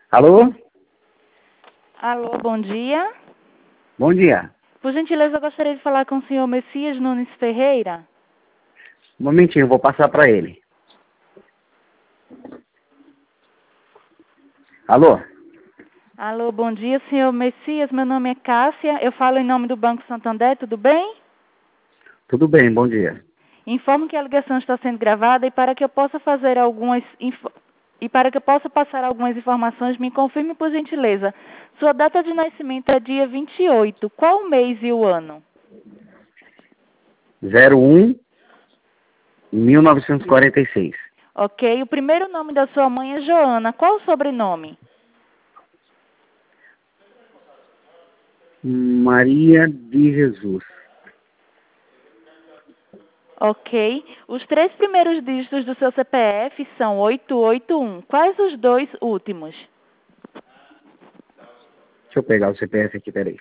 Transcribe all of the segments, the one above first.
Alô? Alô, bom dia. Bom dia. Por gentileza, eu gostaria de falar com o senhor Messias Nunes Ferreira. Um momentinho, eu vou passar para ele. Alô? Alô, bom dia, senhor Messias. Meu nome é Cássia. Eu falo em nome do Banco Santander, tudo bem? Tudo bem, bom dia. Informo que a ligação está sendo gravada e para que eu possa passar algumas informações, me confirme por gentileza. Sua data de nascimento é dia 28. Qual o mês e o ano? 01 1946. Ok. O primeiro nome da sua mãe é Joana. Qual o sobrenome? Maria de Jesus. Ok. Os 3 primeiros dígitos do seu CPF são 881. Quais os 2 últimos? Deixa eu pegar o CPF aqui, peraí.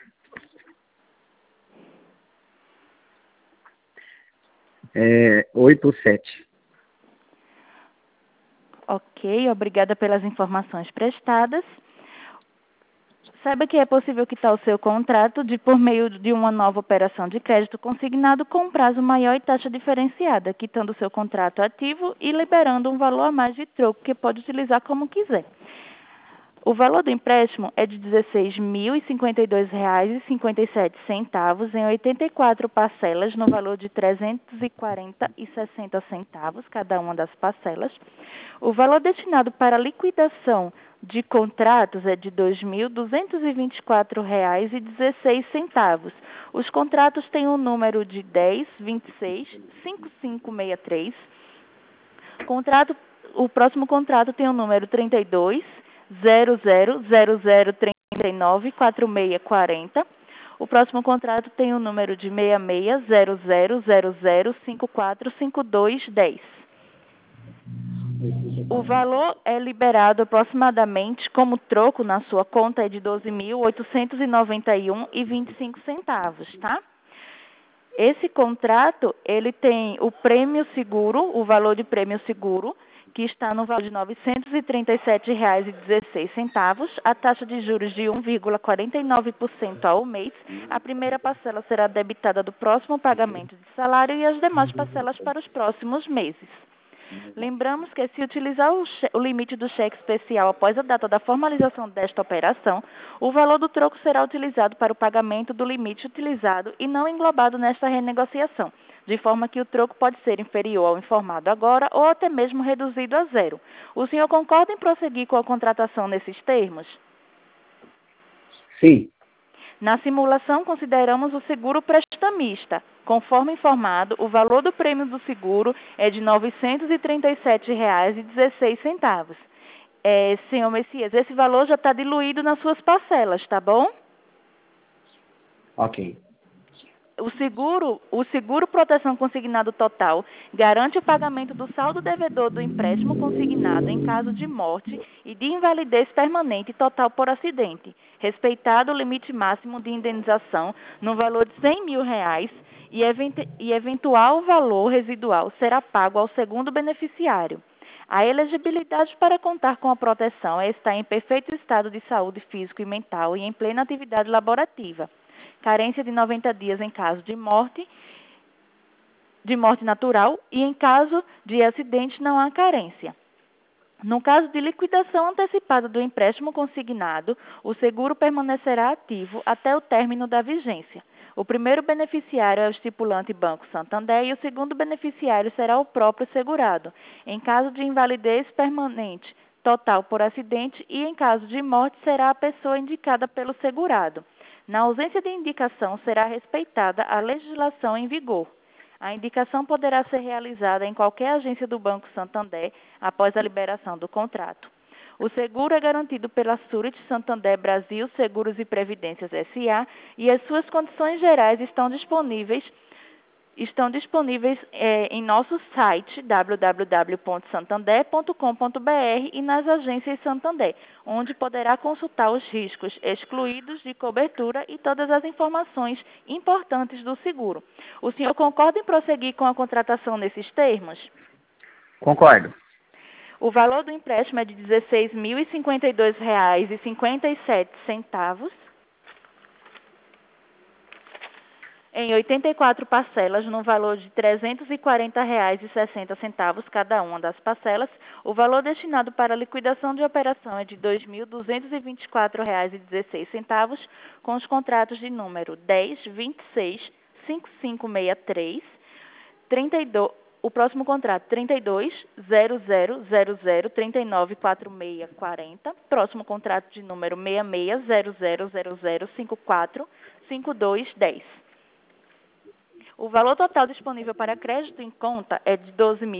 É 87. Ok, obrigada pelas informações prestadas. Saiba que é possível quitar o seu contrato por meio de uma nova operação de crédito consignado com um prazo maior e taxa diferenciada, quitando o seu contrato ativo e liberando um valor a mais de troco que pode utilizar como quiser. O valor do empréstimo é de R$ 16.052,57 em 84 parcelas, no valor de R$ 340,60 cada uma das parcelas. O valor destinado para liquidação de contratos é de R$ 2.224,16. Os contratos têm o número de 10265563. O próximo contrato tem o número 32.0000394640. O próximo contrato tem o número de 660000545210. O valor é liberado aproximadamente como troco na sua conta é de R$ 12.891,25, tá? Esse contrato, ele tem o prêmio seguro, o valor de prêmio seguro, que está no valor de R$ 937,16, a taxa de juros de 1,49% ao mês. A primeira parcela será debitada do próximo pagamento de salário e as demais parcelas para os próximos meses. Lembramos que se utilizar o limite do cheque especial após a data da formalização desta operação, o valor do troco será utilizado para o pagamento do limite utilizado e não englobado nesta renegociação, de forma que o troco pode ser inferior ao informado agora ou até mesmo reduzido a zero. O senhor concorda em prosseguir com a contratação nesses termos? Sim. Na simulação, consideramos o seguro prestamista. Conforme informado, o valor do prêmio do seguro é de R$ 937,16. Senhor Messias, esse valor já está diluído nas suas parcelas, tá bom? Ok. O seguro proteção consignado total garante o pagamento do saldo devedor do empréstimo consignado em caso de morte e de invalidez permanente total por acidente, respeitado o limite máximo de indenização no valor de R$ 100.000 e eventual valor residual será pago ao segundo beneficiário. A elegibilidade para contar com a proteção é estar em perfeito estado de saúde físico e mental e em plena atividade laborativa. Carência de 90 dias em caso de morte natural e em caso de acidente não há carência. No caso de liquidação antecipada do empréstimo consignado, o seguro permanecerá ativo até o término da vigência. O primeiro beneficiário é o estipulante Banco Santander e o segundo beneficiário será o próprio segurado, em caso de invalidez permanente total por acidente e em caso de morte será a pessoa indicada pelo segurado. Na ausência de indicação, será respeitada a legislação em vigor. A indicação poderá ser realizada em qualquer agência do Banco Santander após a liberação do contrato. O seguro é garantido pela Zurich Santander Brasil Seguros e Previdências S.A. e as suas condições gerais estão disponíveis em nosso site www.santander.com.br e nas agências Santander, onde poderá consultar os riscos excluídos de cobertura e todas as informações importantes do seguro. O senhor concorda em prosseguir com a contratação nesses termos? Concordo. O valor do empréstimo é de R$ 16.052,57 em 84 parcelas, no valor de R$ 340,60 cada uma das parcelas. O valor destinado para a liquidação de operação é de R$ 2.224,16, com os contratos de número 10, 26, 5563, 32, o próximo contrato 32, 0000, 394640, próximo contrato de número 66, 000054, 5210. O valor total disponível para crédito em conta é de R$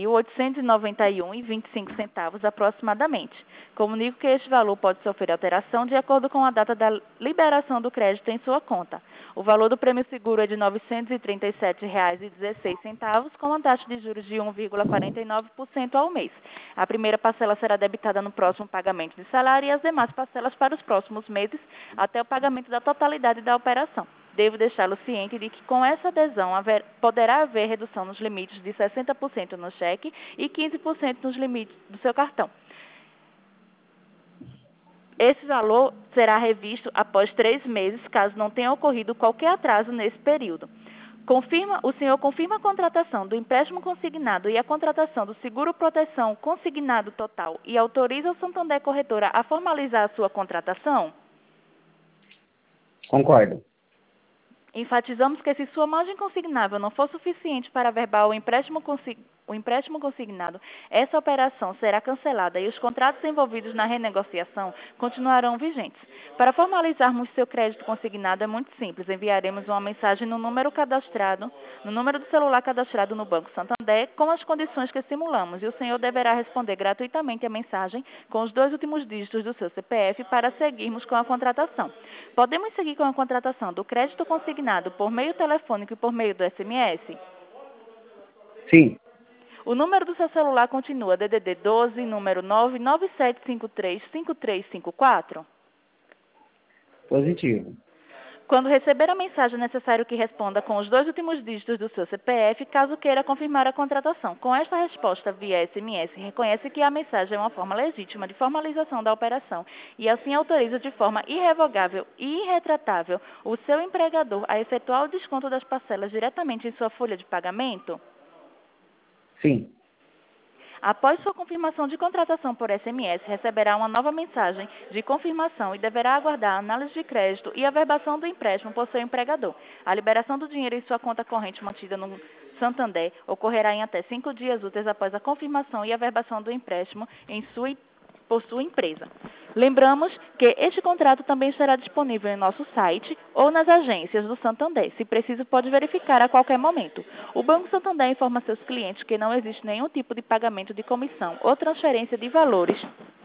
12.891,25 aproximadamente. Comunico que este valor pode sofrer alteração de acordo com a data da liberação do crédito em sua conta. O valor do prêmio seguro é de R$ 937,16, com uma taxa de juros de 1,49% ao mês. A primeira parcela será debitada no próximo pagamento de salário e as demais parcelas para os próximos meses, até o pagamento da totalidade da operação. Devo deixá-lo ciente de que com essa adesão poderá haver redução nos limites de 60% no cheque e 15% nos limites do seu cartão. Esse valor será revisto após 3 meses, caso não tenha ocorrido qualquer atraso nesse período. O senhor confirma a contratação do empréstimo consignado e a contratação do seguro-proteção consignado total e autoriza o Santander Corretora a formalizar a sua contratação? Concordo. Enfatizamos que se sua margem consignável não for suficiente para averbar o empréstimo consignado, essa operação será cancelada e os contratos envolvidos na renegociação continuarão vigentes. Para formalizarmos seu crédito consignado é muito simples. Enviaremos uma mensagem no número do celular cadastrado no Banco Santander com as condições que simulamos e o senhor deverá responder gratuitamente a mensagem com os 2 últimos dígitos do seu CPF para seguirmos com a contratação. Podemos seguir com a contratação do crédito consignado por meio telefônico e por meio do SMS? Sim. O número do seu celular continua DDD 12, número 997535354? Positivo. Quando receber a mensagem, é necessário que responda com os 2 últimos dígitos do seu CPF, caso queira confirmar a contratação. Com esta resposta via SMS, reconhece que a mensagem é uma forma legítima de formalização da operação e assim autoriza de forma irrevogável e irretratável o seu empregador a efetuar o desconto das parcelas diretamente em sua folha de pagamento? Sim. Após sua confirmação de contratação por SMS, receberá uma nova mensagem de confirmação e deverá aguardar a análise de crédito e a averbação do empréstimo por seu empregador. A liberação do dinheiro em sua conta corrente mantida no Santander ocorrerá em até 5 dias úteis após a confirmação e averbação do empréstimo por sua empresa. Lembramos que este contrato também estará disponível em nosso site ou nas agências do Santander. Se preciso, pode verificar a qualquer momento. O Banco Santander informa seus clientes que não existe nenhum tipo de pagamento de comissão ou transferência de valores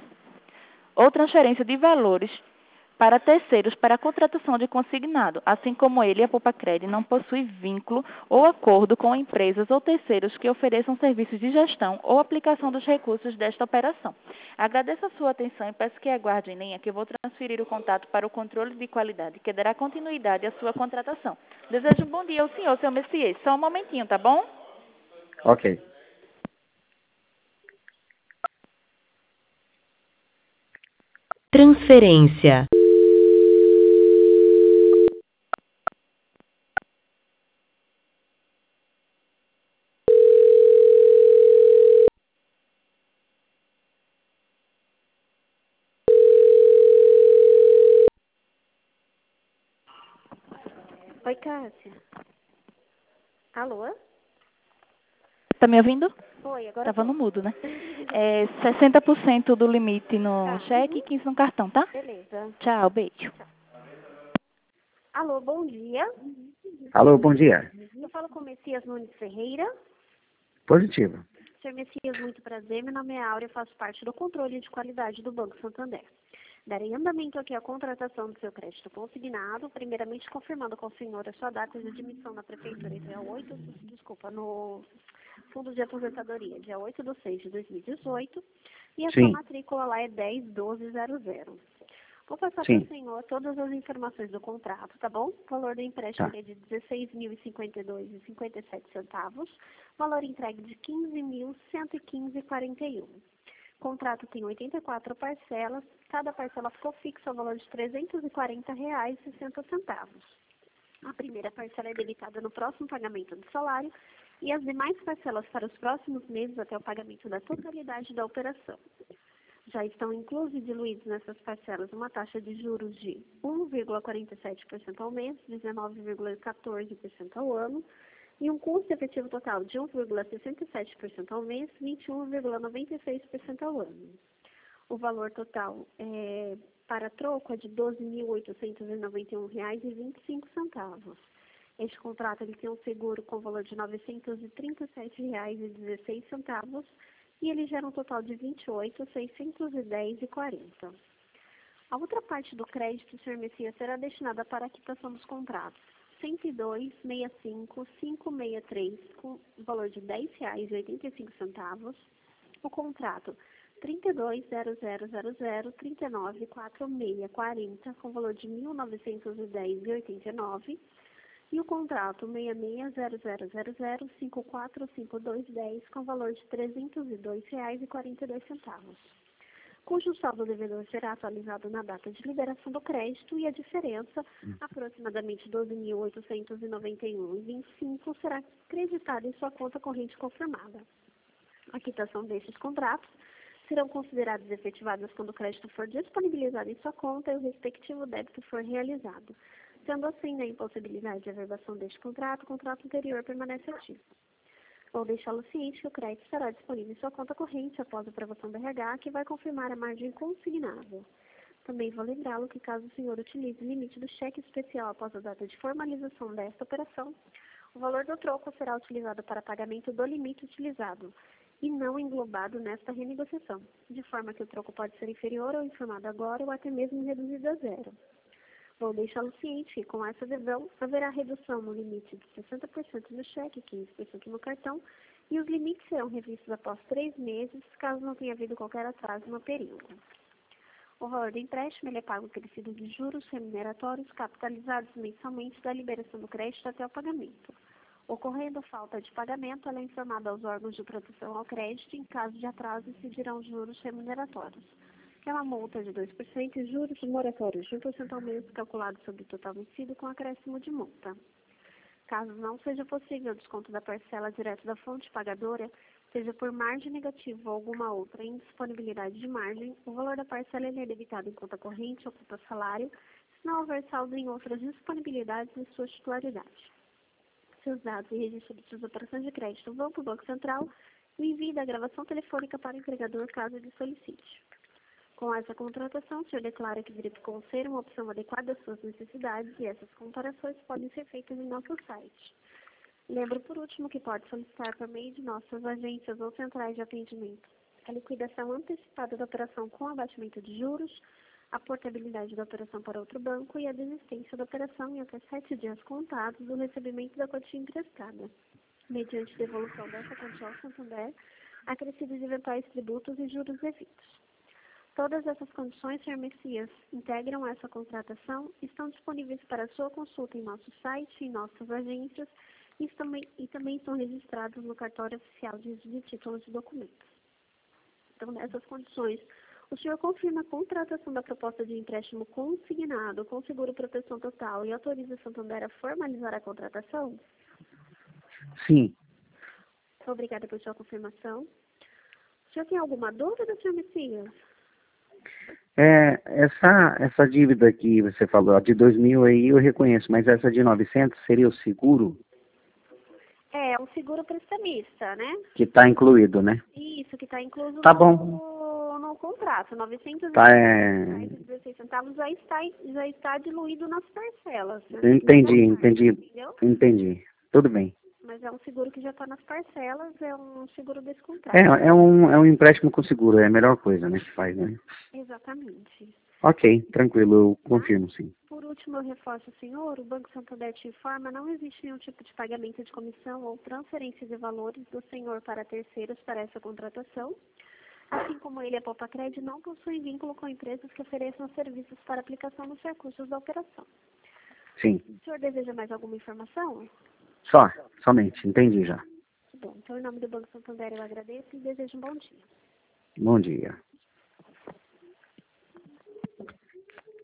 para terceiros para a contratação de consignado, assim como ele, a Poupa-Cred, não possui vínculo ou acordo com empresas ou terceiros que ofereçam serviços de gestão ou aplicação dos recursos desta operação. Agradeço a sua atenção e peço que aguarde em linha que eu vou transferir o contato para o controle de qualidade, que dará continuidade à sua contratação. Desejo um bom dia ao senhor, seu Messias. Só um momentinho, tá bom? Ok. Transferência. Oi, Cássia. Alô? Tá me ouvindo? Oi, agora Tava tô. no mudo, né? 60% do limite no Tá. cheque e 15% no cartão, tá? Beleza. Tchau, beijo. Alô, bom dia. Alô, bom dia. Eu falo com o Messias Nunes Ferreira. Positivo. Senhor Messias, muito prazer. Meu nome é Áurea, faço parte do controle de qualidade do Banco Santander. Darei andamento aqui à contratação do seu crédito consignado, primeiramente confirmando com o senhor a sua data de admissão na Prefeitura, no Fundo de Aposentadoria, dia 8/6/2018, e a sua Sim. matrícula lá é 101200. Vou passar Sim. para o senhor todas as informações do contrato, tá bom? O valor do empréstimo Tá. é de R$ 16.052,57, valor entregue de R$ 15.115,41. O contrato tem 84 parcelas, cada parcela ficou fixa ao valor de R$ 340,60. A primeira parcela é debitada no próximo pagamento do salário e as demais parcelas para os próximos meses até o pagamento da totalidade da operação. Já estão inclusos e diluídos nessas parcelas uma taxa de juros de 1,47% ao mês, 19,14% ao ano, e um custo efetivo total de 1,67% ao mês, 21,96% ao ano. O valor total para troco é de R$ 12.891,25. Este contrato ele tem um seguro com valor de R$ 937,16 e ele gera um total de R$ 28.610,40. A outra parte do crédito, Sr. Messias, será destinada para a quitação dos contratos 102.65.563, com valor de R$ 10,85. O contrato 32.0000.39.4640, com valor de R$ 1.910,89. E o contrato 66.0000.545210, com valor de R$ 302,42, cujo saldo devedor será atualizado na data de liberação do crédito e a diferença, aproximadamente R$ 12.891,25, será creditada em sua conta corrente confirmada. A quitação destes contratos serão consideradas efetivadas quando o crédito for disponibilizado em sua conta e o respectivo débito for realizado. Sendo assim, na impossibilidade de averbação deste contrato, o contrato anterior permanece ativo. Vou deixá-lo ciente que o crédito estará disponível em sua conta corrente após a aprovação do RH, que vai confirmar a margem consignável. Também vou lembrá-lo que, caso o senhor utilize o limite do cheque especial após a data de formalização desta operação, o valor do troco será utilizado para pagamento do limite utilizado e não englobado nesta renegociação, de forma que o troco pode ser inferior ao informado agora ou até mesmo reduzido a zero. Vou deixá-lo ciente que, com essa adesão, haverá redução no limite de 60% no cheque e 15% no cartão, e os limites serão revistos após 3 meses, caso não tenha havido qualquer atraso no período. O valor do empréstimo ele é pago acrescido de juros remuneratórios capitalizados mensalmente da liberação do crédito até o pagamento. Ocorrendo falta de pagamento, ela é informada aos órgãos de proteção ao crédito e, em caso de atraso, incidirão juros remuneratórios, que é uma multa de 2% e juros moratórios de 1% ao mês, calculado sobre o total vencido com acréscimo de multa. Caso não seja possível o desconto da parcela direto da fonte pagadora, seja por margem negativa ou alguma outra indisponibilidade de margem, o valor da parcela é debitado em conta corrente ou conta salário, se não houver saldo em outras disponibilidades de sua titularidade. Seus dados e registro de suas operações de crédito vão para o Banco Central e envie da gravação telefônica para o empregador caso ele solicite. Com essa contratação, o senhor declara que verificou ser uma opção adequada às suas necessidades e essas comparações podem ser feitas em nosso site. Lembro, por último, que pode solicitar por meio de nossas agências ou centrais de atendimento a liquidação antecipada da operação com abatimento de juros, a portabilidade da operação para outro banco e a desistência da operação em até 7 dias contados do recebimento da quantia emprestada, mediante devolução dessa quantia ao Santander, acrescido de eventuais tributos e juros devidos. Todas essas condições, Sr. Messias, integram essa contratação, estão disponíveis para sua consulta em nosso site, em nossas agências e também estão registrados no cartório oficial de títulos e documentos. Então, nessas condições, o senhor confirma a contratação da proposta de empréstimo consignado com seguro proteção total e autoriza a Santander a formalizar a contratação? Sim. Obrigada por sua confirmação. O senhor tem alguma dúvida, Sr. Messias? Essa dívida que você falou, a de 2.000 aí eu reconheço, mas essa de 900 seria o seguro? É um seguro prestamista, né? Que está incluído, né? Isso, que está incluso Tá bom. no contrato. 916 Tá, centavos já está diluído nas parcelas. Né? Entendi. Tudo bem. Mas é um seguro que já está nas parcelas, é um seguro desse contrato. É um empréstimo com seguro, é a melhor coisa, né, que faz, né? Exatamente. Ok, tranquilo, eu confirmo, sim. Por último, eu reforço, senhor, o Banco Santander te informa, não existe nenhum tipo de pagamento de comissão ou transferência de valores do senhor para terceiros para essa contratação. Assim como ele, a Popacred não possui vínculo com empresas que ofereçam serviços para aplicação nos recursos da operação. Sim. O senhor deseja mais alguma informação? Somente, entendi já. Bom, então, em nome do Banco Santander, eu agradeço e desejo um bom dia. Bom dia.